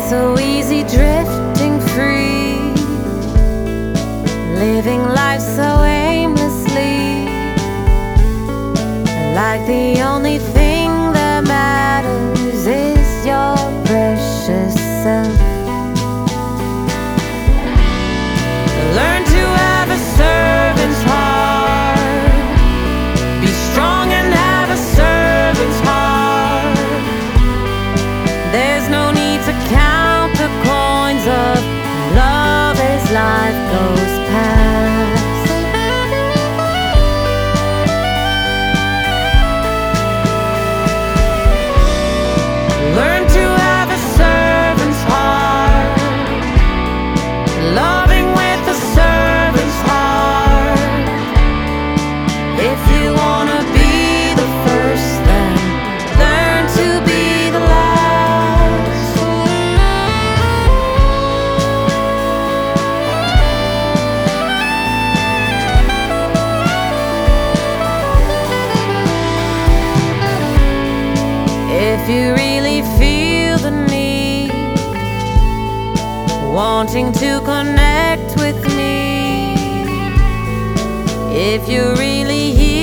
so easy drifting free, living life so aimlessly, like the only thing that matters is your precious self. Learn to have a servant's heart, be strong and have a servant's heart. There's no need to count the coins of love as life goes past. Learn to have a servant's heart, loving with a servant's heart. If you wanna be the first, then learn to be the last. If you really feel the need, wanting to connect with me, if you really hear